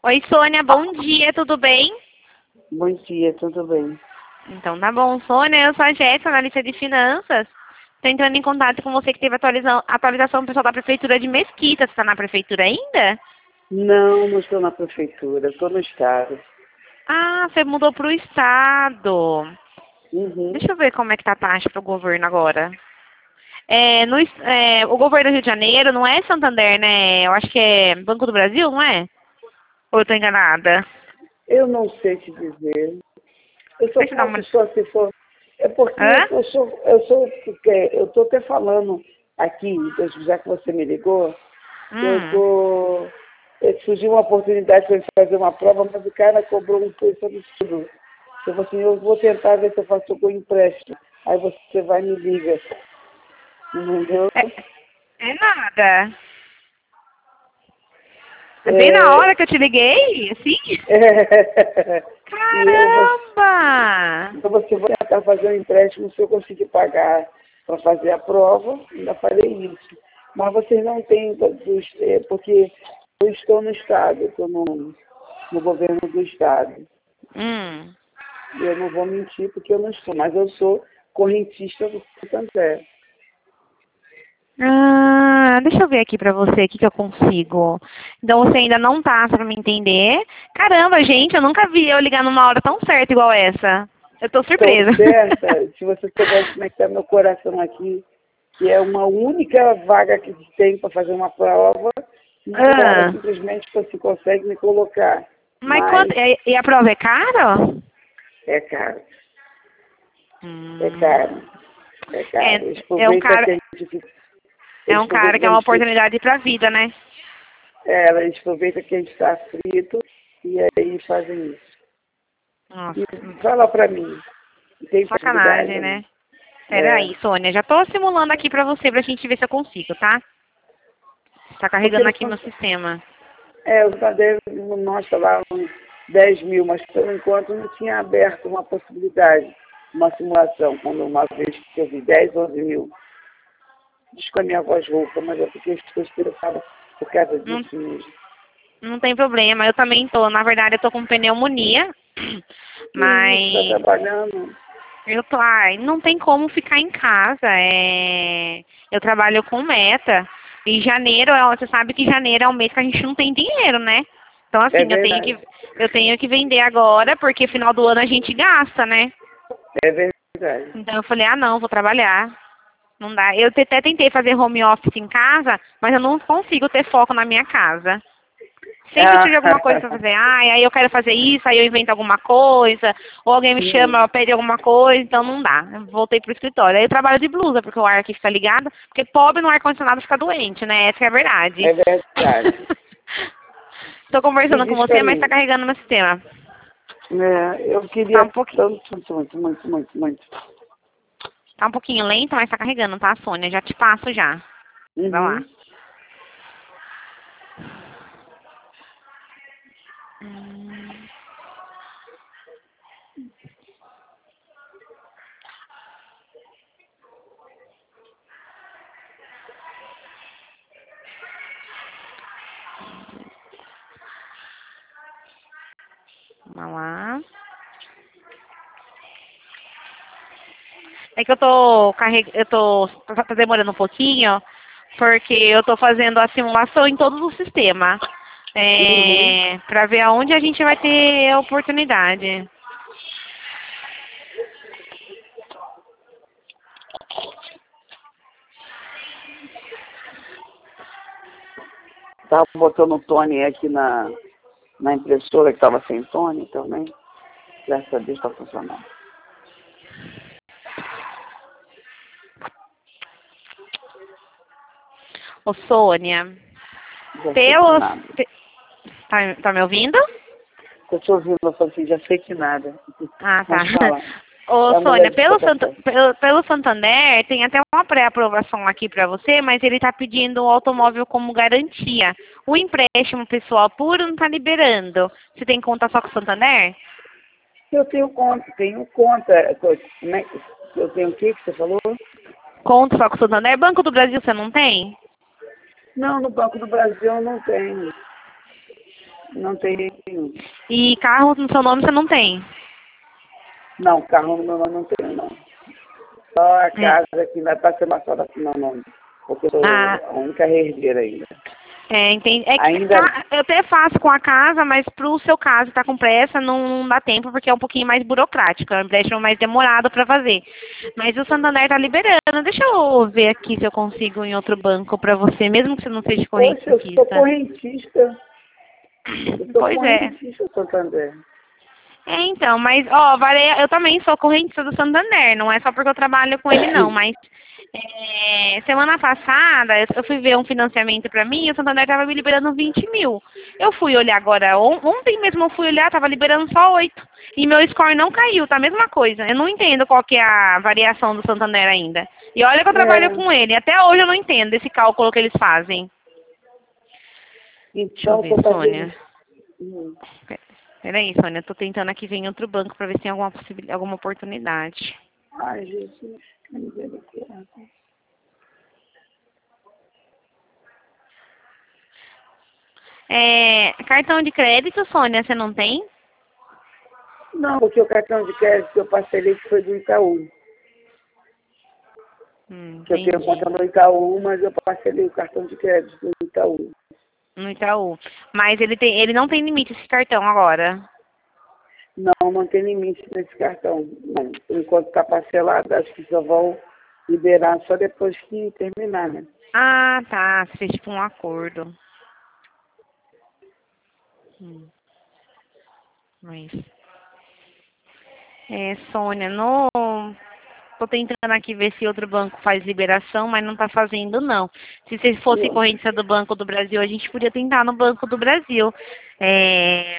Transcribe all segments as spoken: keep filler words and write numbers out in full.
Oi, Sônia, bom dia, tudo bem? Bom dia, tudo bem? Então tá bom, Sônia, eu sou a Jéssica, analista de finanças. Estou entrando em contato com você que teve atualização, atualização do pessoal da Prefeitura de Mesquita. Você está na Prefeitura ainda? Não, não estou na prefeitura, estou no estado. Ah, você mudou para o Estado. Uhum. Deixa eu ver como é que tá a taxa para o governo agora. É, no, es- é, o governo do Rio de Janeiro não é Santander, né? Eu acho que é Banco do Brasil, não é? Ou eu estou enganada? Eu não sei te dizer. Eu só Deixa eu dar uma... faço só se for. É porque Hã? eu sou, eu sou, porque eu estou até falando aqui, já que você me ligou, eu Hum. tô. eu- Surgiu uma oportunidade para eu fazer uma prova, mas o cara cobrou um preço absurdo. Eu falei assim, eu vou tentar ver se eu faço algum empréstimo. Aí você vai e me liga. Entendeu? É, é nada. É bem na É, hora que eu te liguei, assim? é, e eu vou, Caramba! então você vai tentar fazer um empréstimo se eu conseguir pagar para fazer a prova, ainda farei isso. Mas vocês não têm, dos- é, porque eu estou no Estado, eu estou no, no governo do Estado. Hum. E eu não vou mentir porque eu não sou, mas eu sou correntista do Santander. Ah, deixa eu ver aqui pra você o que, que eu consigo. Então você ainda não tá pra me entender. Caramba, gente, eu nunca vi eu ligar numa hora tão certa igual essa. Eu tô Tão surpresa. certa, se você soubesse como é que está meu coração aqui, que é uma única vaga que tem para fazer uma prova, e o cara Ah, simplesmente assim, consegue me colocar. mas Mas quanto. E e a prova é cara? é caro, é Hum. caro, é caro. É, Eles é um aproveitam que cara, a gente fica, é eles um cara aproveitam que que é a uma gente fica, oportunidade pra vida, né? é, eles aproveitam que a gente está frito e aí fazem isso. Nossa, E fala para mim, tem possibilidade sacanagem, ou não? né? É, Peraí, Sônia, já tô simulando aqui pra você pra gente ver se eu consigo, tá? Tá porque carregando aqui não, no sistema. é, o Tadeu nós falávamos dez mil, mas por enquanto não tinha aberto uma possibilidade, uma simulação, quando uma vez que eu vi dez, onze mil. Desculpa a minha voz rouca, mas é porque estou estressada por causa Não, disso mesmo. não tem problema, eu também tô. Na verdade, eu tô com pneumonia, Que isso, está mas trabalhando? eu tô. Ai, não tem como ficar em casa. É, eu trabalho com meta. E janeiro, é- você sabe que janeiro é um mês que a gente não tem dinheiro, né? Então, É assim, eu tenho que, verdade, eu tenho que vender agora, porque final do ano a gente gasta, né? é verdade. Então eu falei, ah não, vou trabalhar. Não dá. Eu te- até tentei fazer home office em casa, mas eu não consigo ter foco na minha casa. Sempre Ah, surge alguma coisa pra fazer. Ai, aí eu quero fazer isso, aí eu invento alguma coisa, ou alguém me chama, sim, eu pede alguma coisa, então não dá. Eu voltei pro escritório. Aí eu trabalho de blusa, porque o ar aqui fica ligado, porque pobre no ar-condicionado fica doente, né? Essa que é a verdade. é verdade. Tô E conversando com diz para você, mas tá mim, carregando meu sistema. né, eu Tá queria um pouquinho, tanto, muito, muito, muito, muito, muito. tá um pouquinho lento, mas tá carregando, tá, Sônia? Já te passo já. Vai lá. Uhum. Hum. Vamos lá. É que eu tô carreg... eu tô tá tá demorando um pouquinho, porque eu tô fazendo a simulação em todos os sistemas. Uhum. É... Pra ver aonde a gente vai ter a oportunidade. Estava botando o Tony aqui na, na impressora que estava sem Tony também. Graças a Deus está funcionando. Ô, Sônia, Já sei que pelos... nada. pe- Tá, tá me ouvindo? Estou te ouvindo, eu falei assim, já sei que nada. Ah, tá. Mas fala. Ô, É a Sônia, mulher de pelo, Santa- cotação. pelo, pelo Santander, tem até uma pré-aprovação aqui para você, mas ele está pedindo o automóvel como garantia. O empréstimo pessoal puro não está liberando. Você tem conta só com o Santander? Eu tenho conta, tenho conta. Como é que- Eu tenho o que que você falou? Conta só com o Santander? Banco do Brasil você não tem? Não, no Banco do Brasil eu não tenho. Não tem nenhum. E carro no seu nome você não tem? Não, carro no meu nome não tenho, não. Só a É. casa que vai para ser passada com meu nome. Porque eu sou Ah. a única herdeira ainda. É, entendi. É que Ainda... ca- eu até faço com a casa, mas pro seu caso, tá com pressa, não, não dá tempo, porque é um pouquinho mais burocrático, é um empréstimo mais demorado para fazer. Mas o Santander tá liberando. Deixa eu ver aqui se eu consigo em outro banco para você, mesmo que você não seja Poxa, eu sou correntista. correntista. Eu sou Pois é. correntista, Santander. É, então, mas, ó, vale, eu também sou correntista do Santander, não é só porque eu trabalho com ele, não, mas é, semana passada eu eu fui ver um financiamento pra mim e o Santander tava me liberando vinte mil. Eu fui olhar agora, on- ontem mesmo eu fui olhar, tava liberando só oito. E meu score não caiu, tá a mesma coisa. Eu não entendo qual que é a variação do Santander ainda. E olha que eu trabalho É, com ele, até hoje eu não entendo esse cálculo que eles fazem. Deixa eu então, ver, estou Sônia. fazendo... Hum. Peraí, Sônia, eu tô tentando aqui ver em outro banco pra ver se tem alguma possibilidade, alguma oportunidade. Ai, Jesus, que misericórdia. É, cartão de crédito, Sônia, você não tem? Não, porque o cartão de crédito que eu parcelei que foi do Itaú. Hum, Que eu tenho entendi. conta no Itaú, mas eu parcelei o cartão de crédito do Itaú. No Itaú. Mas ele, tem, ele não tem limite esse cartão agora. Não, não tem limite nesse cartão. Não. Enquanto está parcelado, acho que só vão liberar só depois que terminar, né? Ah, tá. Você fez tipo um acordo. Hum, mas... É, Sônia, no... Tô tentando aqui ver se outro banco faz liberação, mas não tá fazendo, não. Se você fosse Não. correntista do Banco do Brasil, a gente podia tentar no Banco do Brasil. É...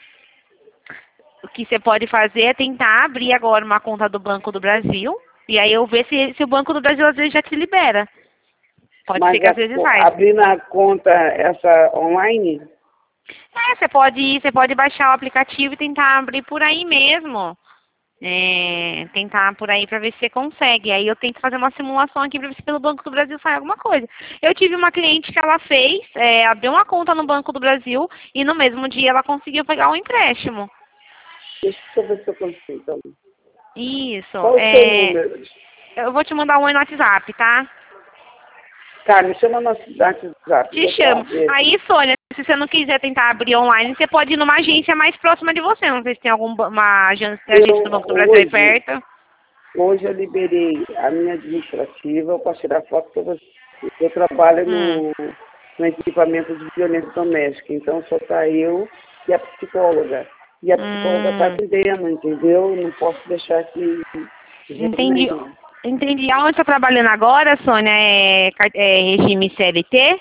O que você pode fazer é tentar abrir agora uma conta do Banco do Brasil. E aí eu ver se, se o Banco do Brasil às vezes já te libera. Pode ser Mas que a, às vezes vai. abrir na conta essa online, É, você pode, você pode baixar o aplicativo e tentar abrir por aí mesmo. É, tentar por aí para ver se você consegue. Aí eu tento fazer uma simulação aqui para ver se pelo Banco do Brasil sai alguma coisa. Eu tive uma cliente que ela fez, é, abriu uma conta no Banco do Brasil e no mesmo dia ela conseguiu pegar um empréstimo. deixa eu ver se eu consigo. Então. Isso. Qual o seu É, número? eu vou te mandar um oi no WhatsApp, tá? Tá, me chama no WhatsApp. Te Deixa eu chamo. ver. Aí, Sônia, se você não quiser tentar abrir online, você pode ir numa agência mais próxima de você. Não sei se tem alguma agência, agência do Eu, Banco do Brasil aí hoje, perto. hoje eu liberei a minha administrativa, eu posso tirar foto para você. Eu trabalho Hum. no, no equipamento de violência doméstica, então só tá eu e a psicóloga. E a psicóloga está Hum. atendendo, entendeu? Não posso deixar aqui de jeito Entendi. nenhum. Entendi. Aonde você está trabalhando agora, Sônia? É, car- é regime C L T?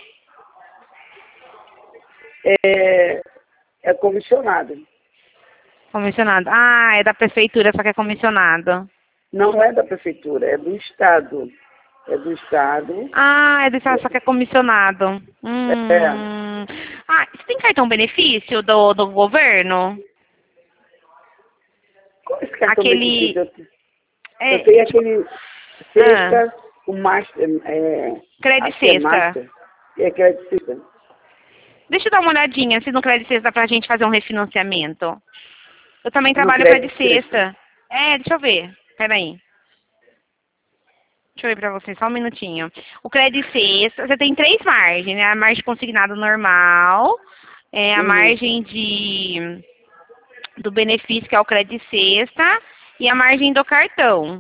É, é comissionado. Comissionado. Ah, é da prefeitura, só que é comissionado. Não é da prefeitura, é do Estado. É do Estado. Ah, é do Estado, só que é comissionado. É. Hum. Ah, você tem cartão benefício do, do governo? Qual é esse cartão Aquele... benefício? Eu, É, eu tenho aquele ah, sexta, o master, é, Crédito acho que é Sexta. master. É crédito sexta. Deixa eu dar uma olhadinha se no Crédito Sexta dá pra gente fazer um refinanciamento. Eu também No trabalho crédito Crédito sexta. Sexta. É, deixa eu ver. Peraí. Deixa eu ver pra você, só um minutinho. O Crédito Sexta, você tem três margens, né? A margem consignada normal, é, a Uhum. margem de do benefício, que é o Crédito Sexta, e a margem do cartão.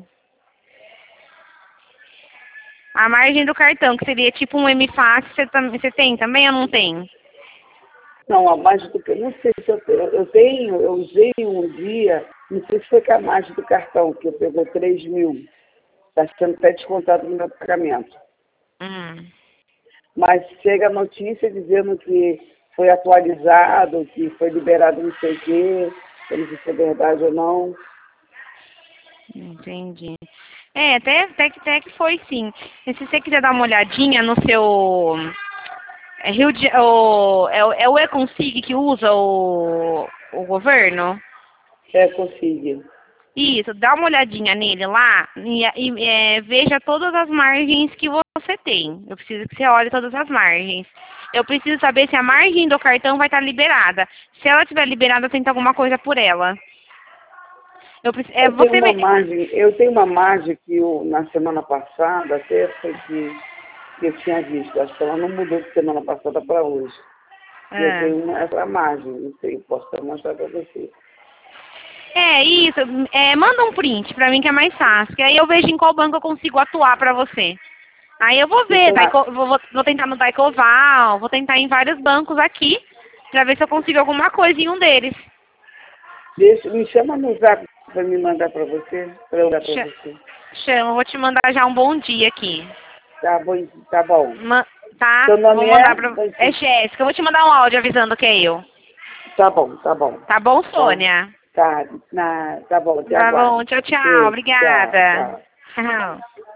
A margem do cartão, que seria tipo um M Fácil, você, tam- você tem também ou não tem? Não, a margem do cartão, não sei se eu tenho, eu tenho, eu usei um dia, não sei se foi com a margem do cartão, que eu pegou três mil. Está sendo até descontado no meu pagamento. Hum. Mas chega a notícia dizendo que foi atualizado, que foi liberado não sei o quê, eu não sei se é verdade ou não. Entendi. É, até, até, que, até que foi sim. E se você quiser dar uma olhadinha no seu... É, Rio de, o, é, o- é o Econsig que usa o, o governo? É, consigo. Isso, dá uma olhadinha nele lá e, e, é, veja todas as margens que você você tem. Eu preciso que você olhe todas as margens. Eu preciso saber se a margem do cartão vai estar liberada. Se ela estiver liberada, tenta alguma coisa por ela. Eu, preciso, é, eu, você tenho uma me... margem, eu tenho uma margem que eu, na semana passada, até foi que, que eu tinha visto. Acho que ela não mudou de semana passada para hoje. Ah. Eu tenho uma, essa margem, não sei, posso até mostrar para você. É, isso. É, manda um print pra mim que é mais fácil. Que aí eu vejo em qual banco eu consigo atuar pra você. Aí eu vou ver, Então, a- Daico, vou, vou tentar no Daicoval, vou tentar em vários bancos aqui, pra ver se eu consigo alguma coisa em um deles. deixa, me chama no zap para me mandar para você, para eu dar para Ch você. Chama, vou te mandar já um bom dia aqui. Tá bom, tá bom. Ma tá? Seu Vou nome mandar é? pra... É Jéssica, eu vou te mandar um áudio avisando que é eu. Tá bom, tá bom. Tá bom, Tá, Sônia? tá, na, tá bom, te Tá bom, aguardo. tchau, tchau, Beijo, tchau, obrigada. tchau. Tchau.